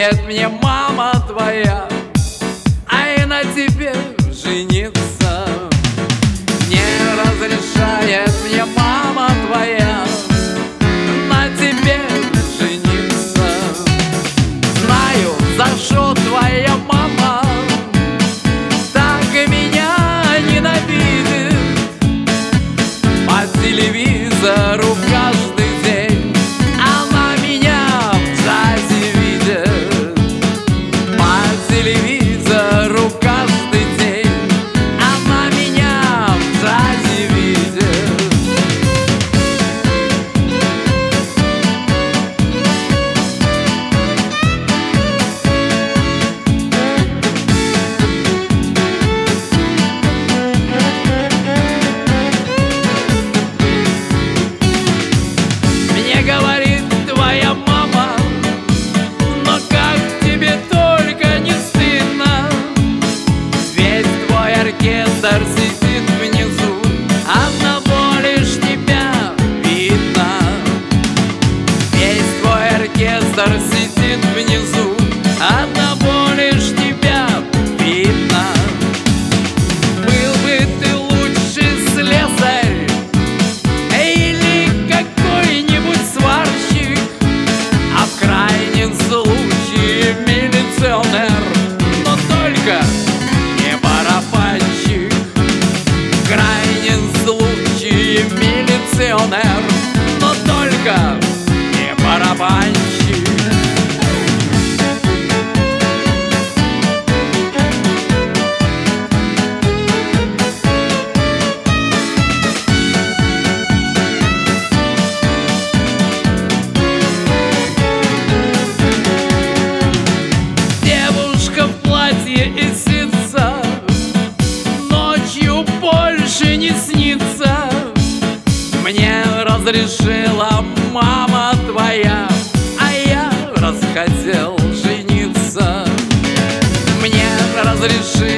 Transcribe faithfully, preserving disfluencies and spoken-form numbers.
разрешает мне мама твоя, ай, на тебе жениться. Не разрешает мне мама твоя на тебе жениться. Знаю, за что твоя мама так и меня ненавидит. По телевизору каждый день она меня в джазе видит. По телевизору каждый день она меня в джазе видит. Мне говорит твоя мама: но как тебе только не стыдно? Весь твой оркестр сидит внизу, одного лишь тебя видно. Весь твой оркестр сидит внизу, одного лишь тебя видно. Был бы ты лучший слесарь или какой-нибудь сварщик, а в крайнем случае милиционер, но только не барабанщик. В крайнем случае милиционер, но только не барабанщик. Девушка в платье из ситца ночью больше не снится. Мне разрешила мама твоя, а я расхотел жениться. Мне разрешила